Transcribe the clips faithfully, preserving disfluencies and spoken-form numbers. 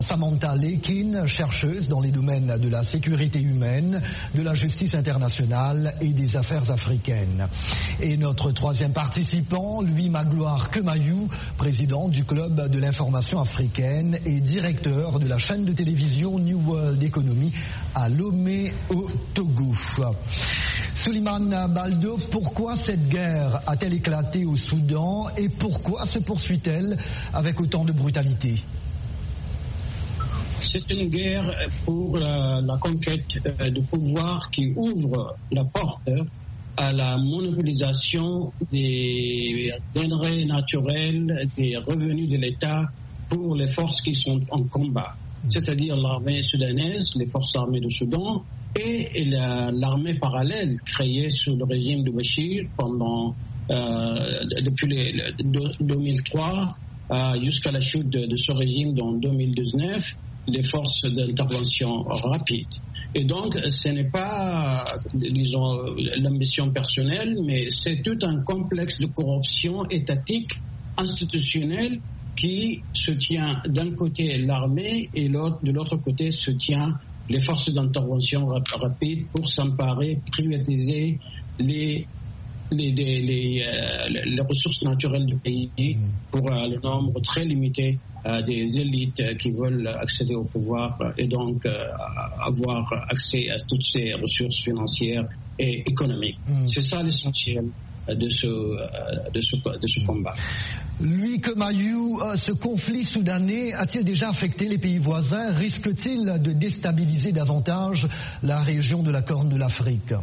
Samantha Lekin, chercheuse dans les domaines de la sécurité humaine, de la justice internationale et des affaires africaines. Et notre troisième participant, Louis Magloire Kemayou, président du Club de l'information africaine et directeur de la chaîne de télévision New World Economy à Lomé au Togo. Souleymane Baldo, pourquoi cette guerre a-t-elle éclaté au Soudan et pourquoi se poursuit-elle avec autant de brutalité ? C'est une guerre pour la, la conquête euh, de pouvoir qui ouvre la porte à la monopolisation des denrées naturelles, des revenus de l'État pour les forces qui sont en combat, c'est-à-dire l'armée soudanaise, les forces armées du Soudan et la, l'armée parallèle créée sous le régime de Bachir pendant, euh, depuis les, le deux mille trois euh, jusqu'à la chute de, de ce régime en deux mille dix-neuf. Les forces d'intervention rapide. Et donc, ce n'est pas, disons, l'ambition personnelle, mais c'est tout un complexe de corruption étatique, institutionnelle, qui soutient d'un côté l'armée et l'autre, de l'autre côté soutient les forces d'intervention rapide pour s'emparer, privatiser les Les, les, les, euh, les ressources naturelles du pays pour euh, le nombre très limité euh, des élites euh, qui veulent accéder au pouvoir euh, et donc euh, avoir accès à toutes ces ressources financières et économiques. Mmh. C'est ça l'essentiel de ce, euh, de ce, de ce combat. Louis Kemayou, euh, ce conflit soudanais a-t-il déjà affecté les pays voisins? Risque-t-il de déstabiliser davantage la région de la Corne de l'Afrique?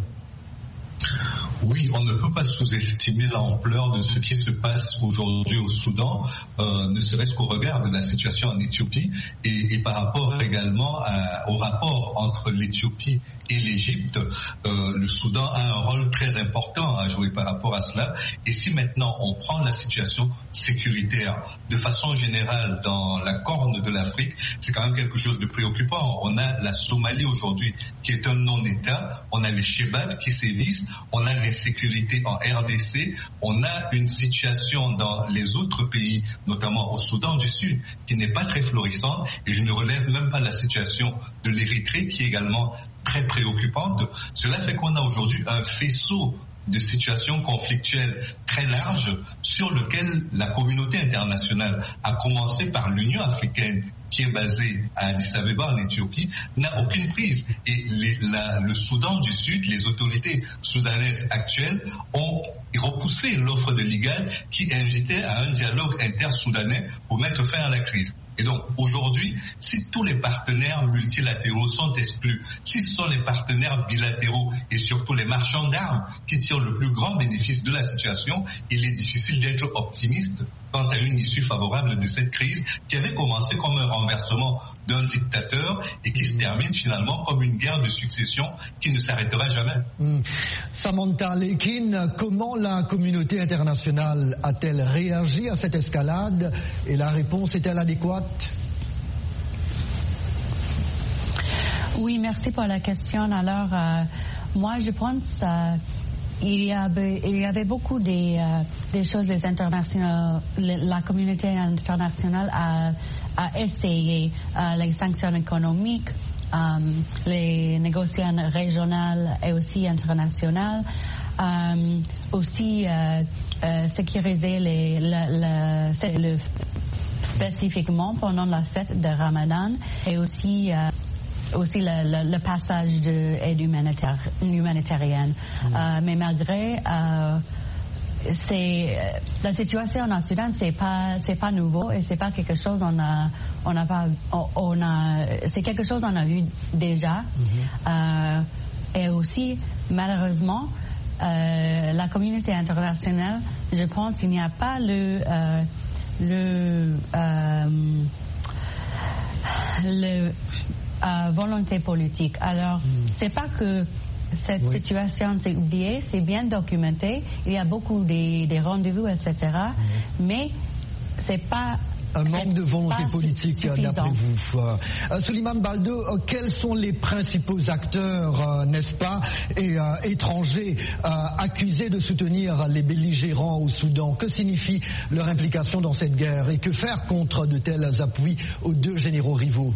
Oui, on ne peut pas sous-estimer l'ampleur de ce qui se passe aujourd'hui au Soudan, euh, ne serait-ce qu'au regard de la situation en Éthiopie et, et par rapport également à, au rapport entre l'Éthiopie et l'Égypte. Euh, le Soudan a un rôle très important à jouer par rapport à cela. Et si maintenant on prend la situation sécuritaire de façon générale dans la Corne de l'Afrique, c'est quand même quelque chose de préoccupant. On a la Somalie aujourd'hui qui est un non-État, on a les Chebab qui sévissent, on a l'insécurité en R D C, on a une situation dans les autres pays, notamment au Soudan du Sud, qui n'est pas très florissante, et je ne relève même pas la situation de l'Érythrée qui est également très préoccupante. Cela fait qu'on a aujourd'hui un faisceau de situations conflictuelles très larges sur lequel la communauté internationale, à commencer par l'Union africaine qui est basée à Addis Abeba en Éthiopie, n'a aucune prise. Et les, la, le Soudan du Sud, les autorités soudanaises actuelles ont repoussé l'offre de l'I G A D qui invitait à un dialogue inter-soudanais pour mettre fin à la crise. Et donc aujourd'hui, si tous les partenaires multilatéraux sont exclus, si ce sont les partenaires bilatéraux et surtout les marchands d'armes qui tirent le plus grand bénéfice de la situation, il est difficile d'être optimiste quant à une issue favorable de cette crise qui avait commencé comme un renversement d'un dictateur et qui se termine finalement comme une guerre de succession qui ne s'arrêtera jamais. Mmh. Samantha Lekin, comment la communauté internationale a-t-elle réagi à cette escalade et la réponse est-elle adéquate? Oui, merci pour la question. Alors, euh, moi, je pense euh, il y avait il y avait beaucoup des euh, des choses des internationales, la communauté internationale a a essayé euh, les sanctions économiques, euh, les négociations régionales et aussi internationales. Euh, aussi euh, euh, sécuriser les, le, le, le, spécifiquement pendant la fête de Ramadan et aussi euh, aussi le, le, le passage de aide humanitaire, humanitarienne. Mmh. Euh, mais malgré euh, c'est la situation en Soudan, c'est pas c'est pas nouveau et c'est pas quelque chose on a on a pas on, on a c'est quelque chose on a vu déjà. Mmh. Euh, et aussi malheureusement euh, la communauté internationale, je pense qu'il n'y a pas le euh, le euh, le euh, volonté politique. Alors, mmh. c'est pas que cette oui. situation s'est oubliée, c'est bien documenté. Il y a beaucoup de, de rendez-vous, et cetera. Mmh. Mais c'est pas Un manque de volonté politique, d'après vous. Euh, Souleymane Baldo, euh, quels sont les principaux acteurs, euh, n'est-ce pas, et, euh, étrangers euh, accusés de soutenir les belligérants au Soudan? Que signifie leur implication dans cette guerre et que faire contre de tels appuis aux deux généraux rivaux?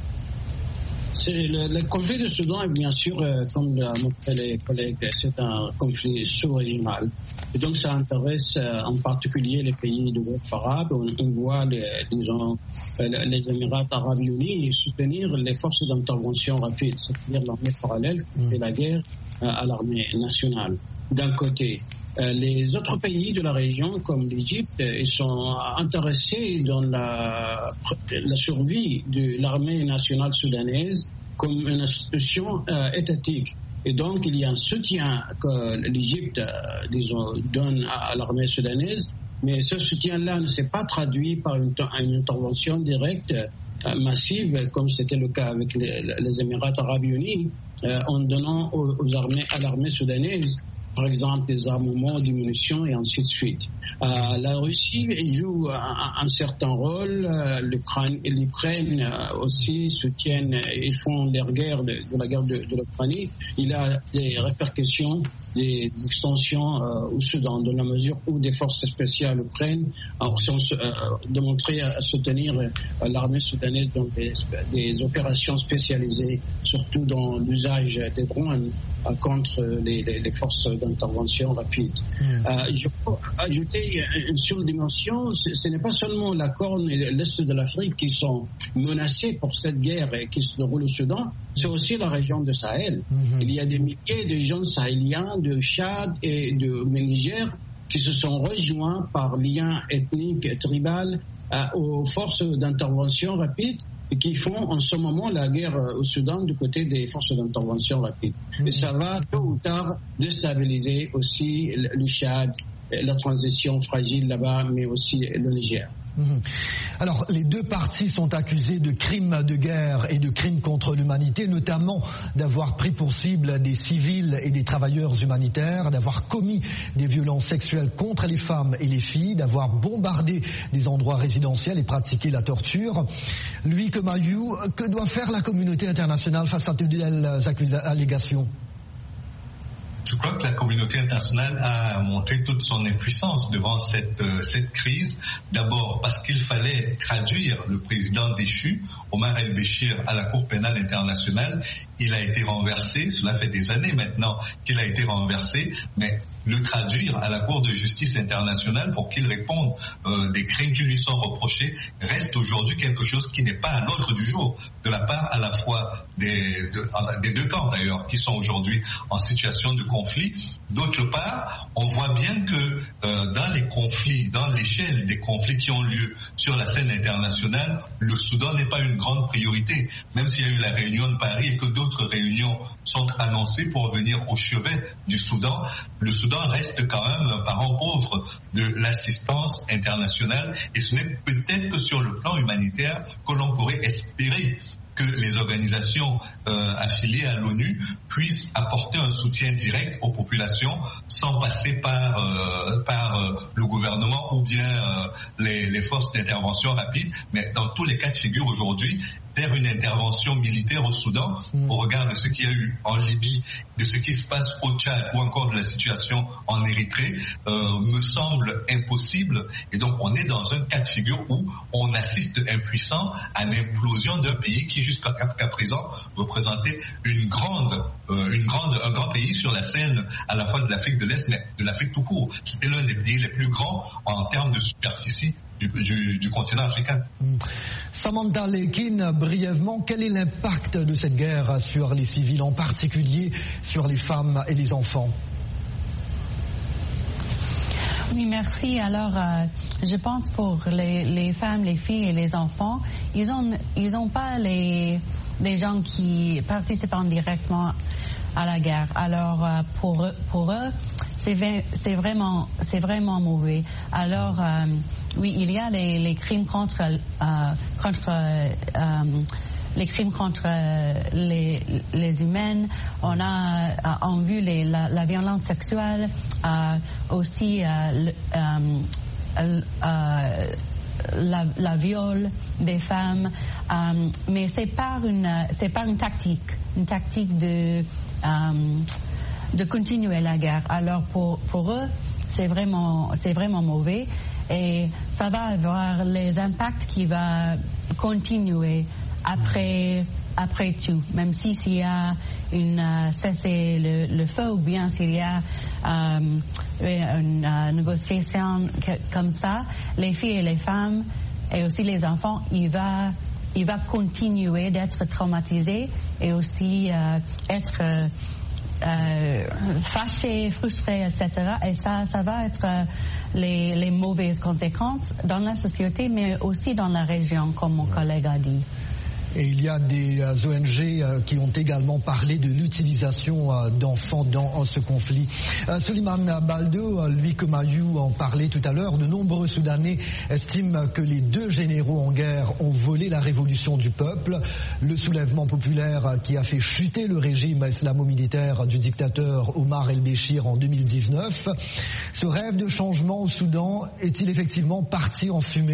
C'est le, le conflit du Soudan, bien sûr, euh, comme l'a montré les collègues, c'est un conflit sous-régional. Et donc, ça intéresse euh, en particulier les pays du groupe arabe. On, on voit les, disons, euh, les Émirats arabes unis soutenir les forces d'intervention rapide, c'est-à-dire l'armée parallèle qui fait la guerre euh, à l'armée nationale. D'un côté, euh, les autres pays de la région, comme l'Égypte, ils sont intéressés dans la, la survie de l'armée nationale soudanaise comme une institution euh, étatique. Et donc, il y a un soutien que l'Égypte, euh, disons, donne à, à l'armée soudanaise, mais ce soutien-là ne s'est pas traduit par une, une intervention directe euh, massive, comme c'était le cas avec les, les Émirats arabes unis, euh, en donnant aux, aux armées, à l'armée soudanaise, par exemple, des armements, des munitions et ainsi de suite. Euh, la Russie joue un, un certain rôle. Euh, L'Ukraine, l'Ukraine euh, aussi soutiennent, ils font leur guerre de, de la guerre de, de l'Ukraine. Il a des répercussions, des extensions euh, au Soudan, dans la mesure où des forces spéciales ukrainiennes euh, sont euh, démontrées à soutenir euh, l'armée soudanaise dans des, des opérations spécialisées, surtout dans l'usage des drones euh, contre les, les, les forces d'intervention rapide. Mmh. Euh, je peux ajouter une seule dimension, ce, ce n'est pas seulement la Corne et l'Est de l'Afrique qui sont menacés pour cette guerre qui se déroule au Soudan, c'est aussi la région de Sahel. Mmh. Il y a des milliers de jeunes sahéliens de Tchad et de Niger qui se sont rejoints par lien ethnique et tribal euh, aux forces d'intervention rapide et qui font en ce moment la guerre au Soudan du côté des forces d'intervention rapide. Mmh. Et ça va tôt ou tard déstabiliser aussi le Tchad, la transition fragile là-bas, mais aussi le Niger. Alors, les deux parties sont accusées de crimes de guerre et de crimes contre l'humanité, notamment d'avoir pris pour cible des civils et des travailleurs humanitaires, d'avoir commis des violences sexuelles contre les femmes et les filles, d'avoir bombardé des endroits résidentiels et pratiqué la torture. Louis Kemayou, que doit faire la communauté internationale face à de telles allégations? Je crois que la communauté internationale a montré toute son impuissance devant cette, euh, cette crise. D'abord parce qu'il fallait traduire le président déchu, Omar el-Béchir, à la Cour pénale internationale. Il a été renversé, cela fait des années maintenant qu'il a été renversé, mais le traduire à la Cour de justice internationale pour qu'il réponde euh, des crimes qui lui sont reprochés reste aujourd'hui quelque chose qui n'est pas à l'ordre du jour de la part à la fois des, de, des deux camps d'ailleurs qui sont aujourd'hui en situation de conflit. D'autre part, on voit bien que euh, dans les conflits, dans l'échelle des conflits qui ont lieu sur la scène internationale, le Soudan n'est pas une grande priorité, même s'il y a eu la réunion de Paris et que d'autres réunions sont annoncées pour venir au chevet du Soudan. Le Soudan reste quand même un parent pauvre de l'assistance internationale et ce n'est peut-être que sur le plan humanitaire que l'on pourrait espérer que les organisations euh, affiliées à l'ONU puissent apporter un soutien direct aux populations sans passer par euh, par euh, le gouvernement ou bien euh, les, les forces d'intervention rapide. Mais dans tous les cas de figure aujourd'hui, faire une intervention militaire au Soudan, mmh. au regard de ce qu'il y a eu en Libye, de ce qui se passe au Tchad ou encore de la situation en Érythrée, euh, me semble impossible. Et donc on est dans un cas de figure où on assiste impuissant à l'implosion d'un pays qui jusqu'à présent représentait une grande, euh, une grande, un grand pays sur la scène à la fois de l'Afrique de l'Est, mais de l'Afrique tout court. C'était l'un des pays les plus grands en termes de superficie Du, du, du continent africain. Samantha Lekin, brièvement, quel est l'impact de cette guerre sur les civils, en particulier sur les femmes et les enfants? Oui, merci. Alors, euh, je pense pour les, les femmes, les filles et les enfants, ils ont, ils ont pas les, les gens qui participent directement à la guerre. Alors, euh, pour, pour eux, c'est, c'est vraiment, c'est vraiment mauvais. Alors, euh, oui, il y a les, les crimes contre, euh, contre euh, les crimes contre les, les humains. On a, on vu les, la, la violence sexuelle, euh, aussi euh, euh, euh, la, la viol des femmes, euh, mais c'est par une, c'est par une tactique, une tactique de, euh, de continuer la guerre. Alors pour, pour eux, c'est vraiment, c'est vraiment mauvais et ça va avoir les impacts qui vont continuer après, après tout, même si s'il y a une euh, cesser le, le feu ou bien s'il y a euh, une euh, négociation que, comme ça, les filles et les femmes et aussi les enfants, il va, il va continuer d'être traumatisés et aussi euh, être euh, euh, fâchés, frustrés, et cetera. Et ça, ça va être euh, les, les mauvaises conséquences dans la société, mais aussi dans la région, comme mon collègue a dit. Et il y a des euh, O N G euh, qui ont également parlé de l'utilisation euh, d'enfants dans euh, ce conflit. Euh, Soliman Baldo, euh, lui comme Ayou en parlait tout à l'heure, de nombreux Soudanais estiment que les deux généraux en guerre ont volé la révolution du peuple. Le soulèvement populaire euh, qui a fait chuter le régime islamo-militaire du dictateur Omar el-Béchir en deux mille dix-neuf. Ce rêve de changement au Soudan est-il effectivement parti en fumée ?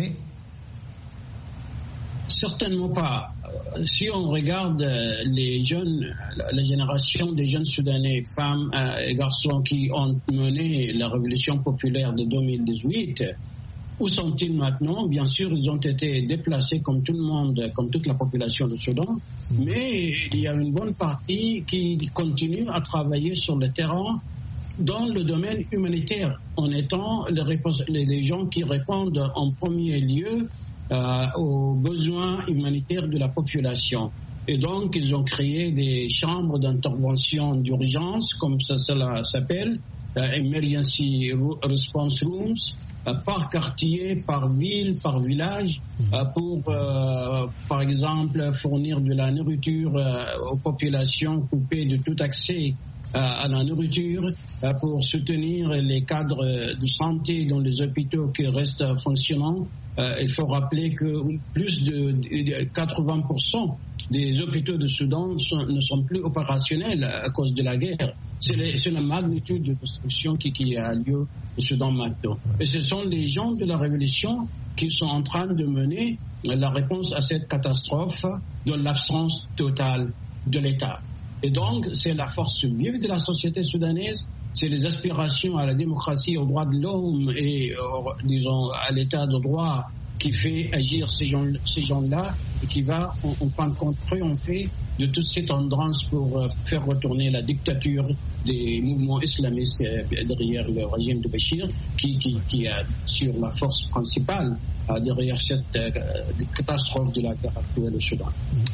Certainement pas. Si on regarde les jeunes, la génération des jeunes Soudanais, femmes et garçons qui ont mené la révolution populaire de deux mille dix-huit, où sont-ils maintenant? Bien sûr, ils ont été déplacés comme tout le monde, comme toute la population du Soudan, mais il y a une bonne partie qui continue à travailler sur le terrain dans le domaine humanitaire, en étant les, les gens qui répondent en premier lieu Euh, aux besoins humanitaires de la population. Et donc, ils ont créé des chambres d'intervention d'urgence, comme ça cela s'appelle, euh, Emergency Response Rooms, euh, par quartier, par ville, par village, euh, pour, euh, par exemple, fournir de la nourriture euh, aux populations coupées de tout accès à la nourriture, pour soutenir les cadres de santé dans les hôpitaux qui restent fonctionnants. Il faut rappeler que plus de quatre-vingts pour cent des hôpitaux du Soudan sont, ne sont plus opérationnels à cause de la guerre. C'est, les, c'est la magnitude de destruction qui, qui a lieu au Soudan maintenant. Et ce sont les gens de la révolution qui sont en train de mener la réponse à cette catastrophe dans l'absence totale de l'État. Et donc, c'est la force vive de la société soudanaise, c'est les aspirations à la démocratie, aux droits de l'homme et, euh, disons, à l'état de droit qui fait agir ces, gens, ces gens-là et qui va, en, en fin de compte, triompher de toutes ces tendances pour euh, faire retourner la dictature des mouvements islamistes euh, derrière le régime de Béchir, qui, qui, qui a sur la force principale euh, derrière cette euh, catastrophe de la guerre actuelle au Soudan.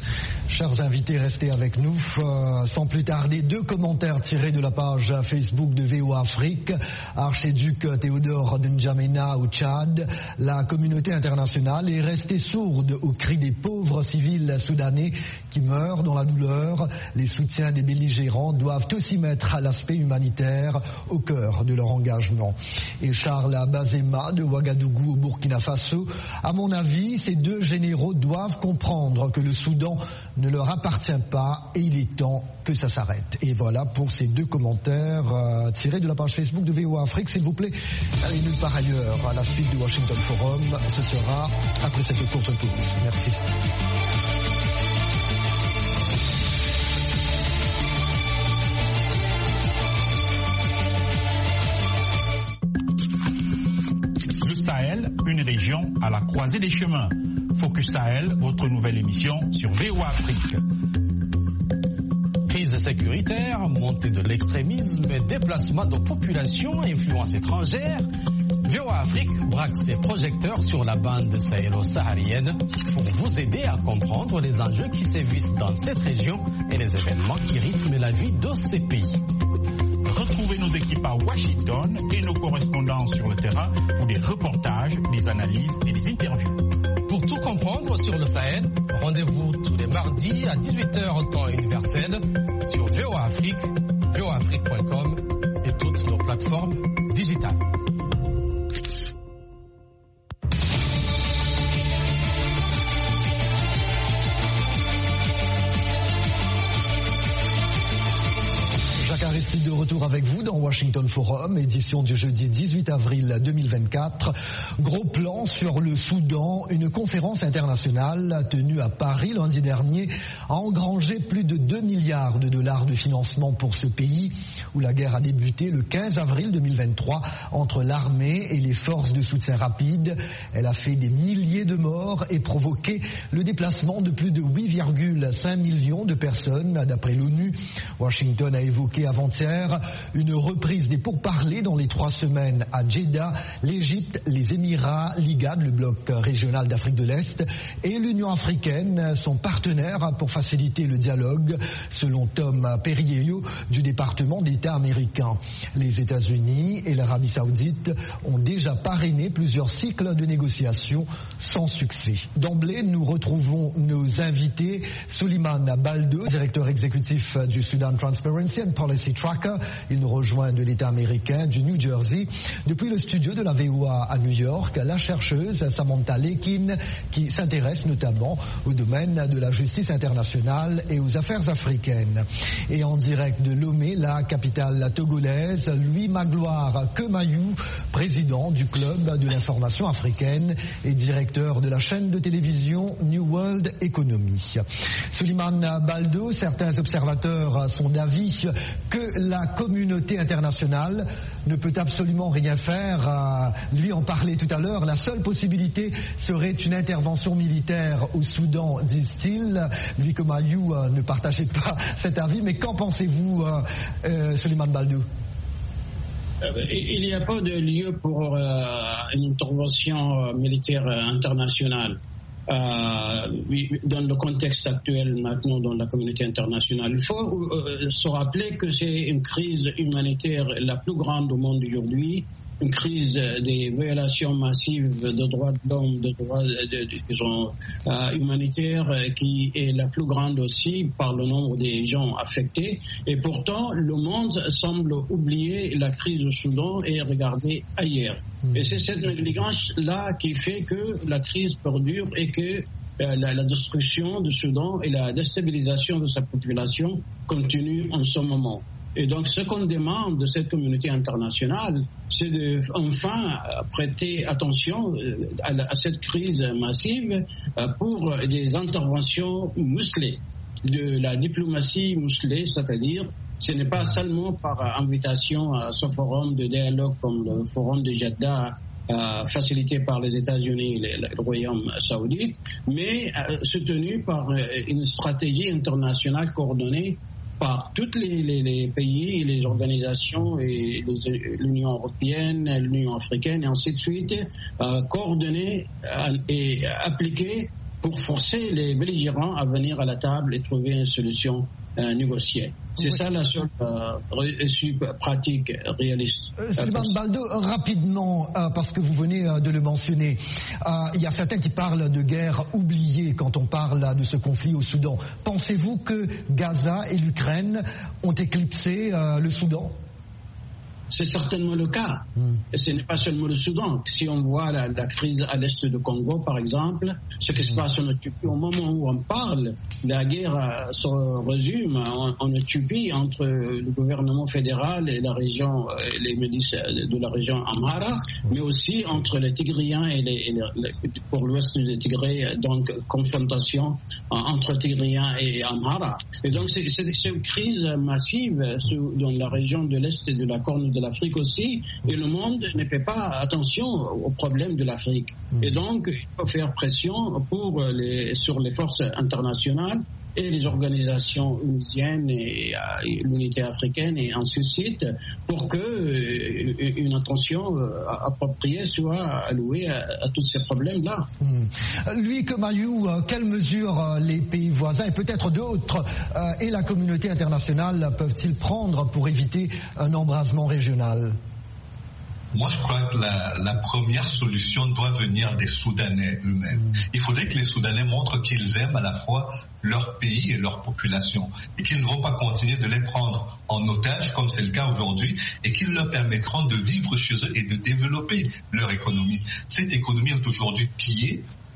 Chers invités, restez avec nous. Euh, sans plus tarder, deux commentaires tirés de la page Facebook de V O A Afrique. Archiduc Théodore de N'Djamena au Tchad. La communauté internationale est restée sourde aux cris des pauvres civils soudanais qui meurent dans la douleur. Les soutiens des belligérants doivent aussi mettre à l'aspect humanitaire au cœur de leur engagement. Et Charles Bazema de Ouagadougou au Burkina Faso. À mon avis, ces deux généraux doivent comprendre que le Soudan ne leur appartient pas et il est temps que ça s'arrête. Et voilà pour ces deux commentaires euh, tirés de la page Facebook de V O A Afrique. S'il vous plaît, allez nulle part ailleurs. À la suite du Washington Forum, ce sera après cette courte pause. Merci. Le Sahel, une région à la croisée des chemins. Focus Sahel, votre nouvelle émission sur V O A Afrique. Crise sécuritaire, montée de l'extrémisme, déplacement de populations, influence étrangère. V O A Afrique braque ses projecteurs sur la bande sahélo-saharienne pour vous aider à comprendre les enjeux qui sévissent dans cette région et les événements qui rythment la vie de ces pays. Retrouvez nos équipes à Washington et nos correspondants sur le terrain pour des reportages, des analyses et des interviews. Pour tout comprendre sur le Sahel, rendez-vous tous les mardis à dix-huit heures temps universel sur V O A Afrique, V O A Afrique point com et toutes nos plateformes digitales. Merci de retour avec vous dans Washington Forum, édition du jeudi dix-huit avril deux mille vingt-quatre. Gros plan sur le Soudan. Une conférence internationale tenue à Paris lundi dernier a engrangé plus de deux milliards de dollars de financement pour ce pays où la guerre a débuté le quinze avril deux mille vingt-trois entre l'armée et les forces de soutien rapide. Elle a fait des milliers de morts et provoqué le déplacement de plus de huit virgule cinq millions de personnes d'après l'ONU. Washington a évoqué avant-hier une reprise des pourparlers dans les trois semaines à Jeddah. L'Égypte, les Émirats, l'I G A D, le bloc régional d'Afrique de l'Est, et l'Union africaine sont partenaires pour faciliter le dialogue, selon Tom Perriello du département d'État américain. Les États-Unis et l'Arabie saoudite ont déjà parrainé plusieurs cycles de négociations sans succès. D'emblée, nous retrouvons nos invités. Souliman Baldo, directeur exécutif du Sudan Transparency and Policy Tracker. Il nous rejoint de l'État américain du New Jersey. Depuis le studio de la V O A à New York, la chercheuse Samantha Lekin, qui s'intéresse notamment au domaine de la justice internationale et aux affaires africaines. Et en direct de Lomé, la capitale togolaise, Louis Magloire Kemayou, président du Club de l'information africaine et directeur de la chaîne de télévision New World Economy. Souliman Baldo, certains observateurs sont d'avis que la communauté internationale ne peut absolument rien faire. Lui en parlait tout à l'heure. La seule possibilité serait une intervention militaire au Soudan, disent-ils. Lui, Kemayou, ne partageait pas cet avis. Mais qu'en pensez-vous, euh, Souliman Baldo? Il n'y a pas de lieu pour euh, une intervention militaire internationale. Euh, dans le contexte actuel maintenant dans la communauté internationale. Il faut euh, se rappeler que c'est une crise humanitaire la plus grande au monde aujourd'hui, une crise des violations massives de droits de l'homme, de droits de, de, disons, euh, humanitaires, qui est la plus grande aussi par le nombre des gens affectés. Et pourtant, le monde semble oublier la crise au Soudan et regarder ailleurs. Et c'est cette négligence-là qui fait que la crise perdure et que euh, la, la destruction du Soudan et la déstabilisation de sa population continue en ce moment. Et donc, ce qu'on demande de cette communauté internationale, c'est de enfin prêter attention à, la, à cette crise massive pour des interventions musclées, de la diplomatie musclée, c'est-à-dire ce n'est pas seulement par invitation à ce forum de dialogue comme le forum de Jeddah, Euh, facilité par les États-Unis et le, le Royaume saoudite, mais euh, soutenu par euh, une stratégie internationale coordonnée par tous les, les, les pays et les organisations, et les, l'Union européenne, l'Union africaine et ainsi de suite, euh, coordonnée euh, et appliquée pour forcer les belligérants à venir à la table et trouver une solution euh, négociée. C'est oui. ça la seule euh, pratique réaliste. Euh, Souliman Baldo, rapidement, euh, parce que vous venez euh, de le mentionner, euh, il y a certains qui parlent de guerre oubliée quand on parle de ce conflit au Soudan. Pensez-vous que Gaza et l'Ukraine ont éclipsé euh, le Soudan ? C'est certainement le cas. Mm. Et ce n'est pas seulement le Soudan. Si on voit la, la crise à l'est du Congo, par exemple, ce qui mm. se passe en Éthiopie, au moment où on parle, la guerre se résume en, en Éthiopie entre le gouvernement fédéral et la région, les milices de la région Amhara, mm. mais aussi entre les Tigriens et les, et les pour l'ouest des Tigrés, donc confrontation entre Tigriens et Amhara. Et donc c'est, c'est, c'est une crise massive dans la région de l'est et de la Corne de l'Afrique aussi, et le monde ne fait pas attention aux problèmes de l'Afrique. Mmh. Et donc, il faut faire pression pour les, sur les forces internationales et les organisations onusiennes et, et l'unité africaine et ainsi de suite, pour que euh, une attention euh, appropriée soit allouée à, à tous ces problèmes-là. Mmh. Lui, Kemayou, euh, quelles mesures euh, les pays voisins et peut-être d'autres euh, et la communauté internationale peuvent-ils prendre pour éviter un embrasement régional ? Moi, je crois que la, la première solution doit venir des Soudanais eux-mêmes. Il faudrait que les Soudanais montrent qu'ils aiment à la fois leur pays et leur population, et qu'ils ne vont pas continuer de les prendre en otage, comme c'est le cas aujourd'hui, et qu'ils leur permettront de vivre chez eux et de développer leur économie. Cette économie est aujourd'hui pillée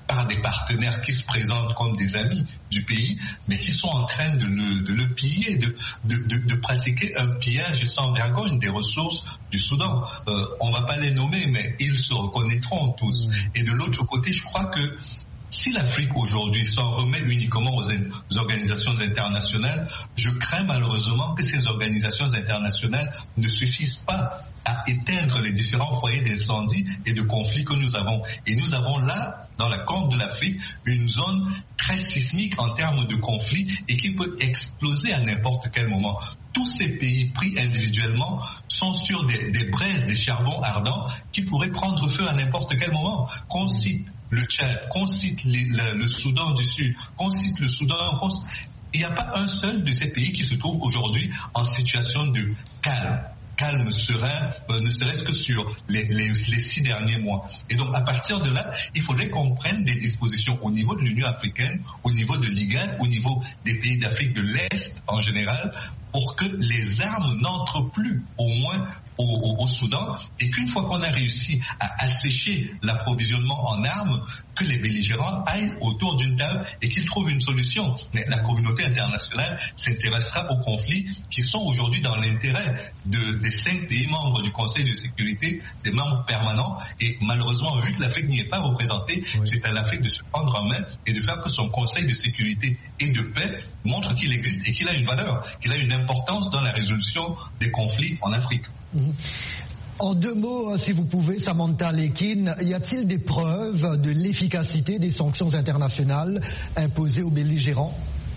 par des partenaires qui se présentent comme des amis du pays, mais qui sont en train de le, de le piller, de, de, de, de pratiquer un pillage sans vergogne des ressources du Soudan. Euh, on ne va pas les nommer, mais ils se reconnaîtront tous. Mmh. Et de l'autre côté, je crois que si l'Afrique aujourd'hui s'en remet uniquement aux, in- aux organisations internationales, je crains malheureusement que ces organisations internationales ne suffisent pas à éteindre les différents foyers d'incendie et de conflits que nous avons. Et nous avons là, dans la corne de l'Afrique, une zone très sismique en termes de conflits et qui peut exploser à n'importe quel moment. Tous ces pays pris individuellement sont sur des, des braises, des charbons ardents qui pourraient prendre feu à n'importe quel moment. Qu'on cite le Tchad, qu'on cite les, le, le Soudan du Sud, qu'on cite le Soudan, qu'on... il n'y a pas un seul de ces pays qui se trouve aujourd'hui en situation de calme. calme, serein, euh, ne serait-ce que sur les, les, les six derniers mois. Et donc, à partir de là, il faudrait qu'on prenne des dispositions au niveau de l'Union africaine, au niveau de l'I G A D, au niveau des pays d'Afrique de l'Est en général, pour que les armes n'entrent plus, au moins au, au, au Soudan, et qu'une fois qu'on a réussi à assécher l'approvisionnement en armes, que les belligérants aillent autour d'une table et qu'ils trouvent une solution. Mais la communauté internationale s'intéressera aux conflits qui sont aujourd'hui dans l'intérêt de, des cinq pays membres du Conseil de sécurité, des membres permanents, et malheureusement, vu que l'Afrique n'y est pas représentée, oui. c'est à l'Afrique de se prendre en main et de faire que son Conseil de sécurité et de paix montre qu'il existe et qu'il a une valeur, qu'il a une importance dans la résolution des conflits en Afrique. Mmh. En deux mots, si vous pouvez, Samantha Lekin, y a-t-il des preuves de l'efficacité des sanctions internationales imposées aux belligérants?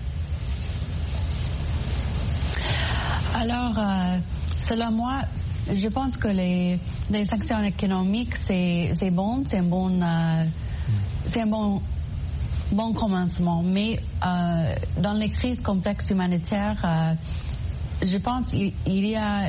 Alors, euh, selon moi, je pense que les, les sanctions économiques, c'est, c'est bon, c'est un bon, euh, c'est un bon, bon commencement. Mais euh, dans les crises complexes humanitaires, euh, je pense qu'il y a...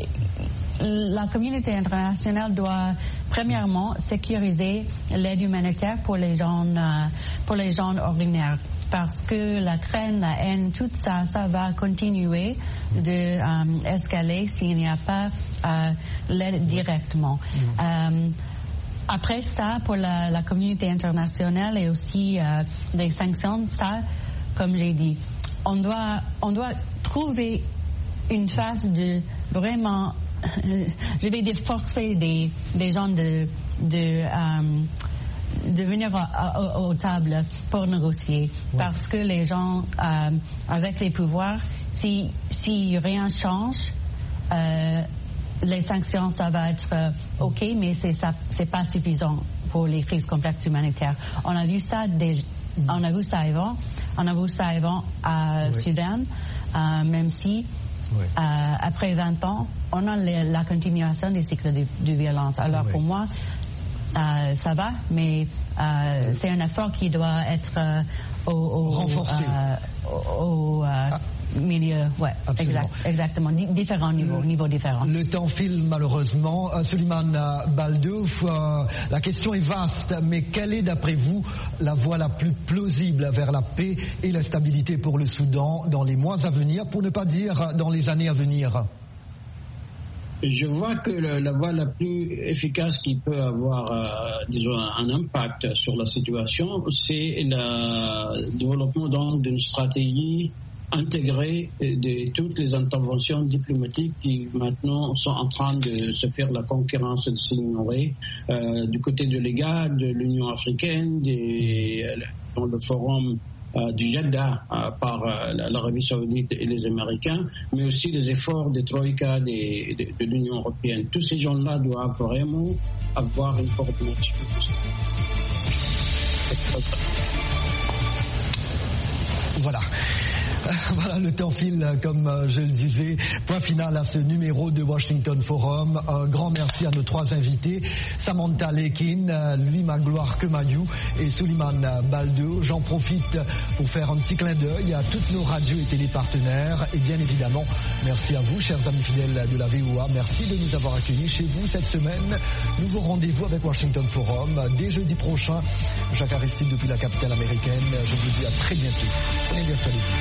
La communauté internationale doit premièrement sécuriser l'aide humanitaire pour les gens, euh, pour les gens ordinaires, parce que la crainte, la haine, tout ça, ça va continuer de euh, escaler s'il n'y a pas euh, l'aide directement. Mm. Euh, après ça, pour la, la communauté internationale et aussi euh, des sanctions, ça, comme j'ai dit, on doit, on doit trouver une phase de vraiment je vais dire forcer des, des gens de, de, um, de venir aux tables pour négocier. Ouais. Parce que les gens, um, avec les pouvoirs, si, si rien change, euh, les sanctions, ça va être euh, OK, mais c'est, ça, c'est pas suffisant pour les crises complexes humanitaires. On a vu ça, des, mm. on a vu ça avant, on a vu ça avant à oui. Soudan, euh, même si Oui. Euh, après vingt ans, on a les, la continuation des cycles de, de violence. Alors oui. pour moi, euh, ça va, mais euh, oui. c'est un effort qui doit être euh, au, au, renforcé. Euh, au, au euh, ah. milieu, ouais, exact, exactement, D- différents niveaux, le, niveaux différents. Le temps file malheureusement. Euh, Souleymane Baldouf, euh, la question est vaste, mais quelle est d'après vous la voie la plus plausible vers la paix et la stabilité pour le Soudan dans les mois à venir, pour ne pas dire dans les années à venir? Je vois que le, la voie la plus efficace qui peut avoir, euh, disons, un impact sur la situation, c'est le développement donc d'une stratégie intégrée de toutes les interventions diplomatiques qui maintenant sont en train de se faire la concurrence de s'ignorer euh, du côté de l'I G A D, de l'Union africaine, des, dans le forum Euh, du Jeddah euh, par euh, l'Arabie saoudite et les Américains, mais aussi les efforts des Troïka de, de, de l'Union européenne. Tous ces gens-là doivent vraiment avoir une coordination. Voilà. Voilà, le temps file, comme je le disais. Point final à ce numéro de Washington Forum. Un grand merci à nos trois invités, Samantha Lekin, Louis Magloire Kemayou et Souleymane Baldouf. J'en profite pour faire un petit clin d'œil à toutes nos radios et télépartenaires. Et bien évidemment, merci à vous, chers amis fidèles de la V O A. Merci de nous avoir accueillis chez vous cette semaine. Nouveau rendez-vous avec Washington Forum dès jeudi prochain. Jacques Aristide depuis la capitale américaine. Je vous dis à très bientôt. Prenez bien soin de vous.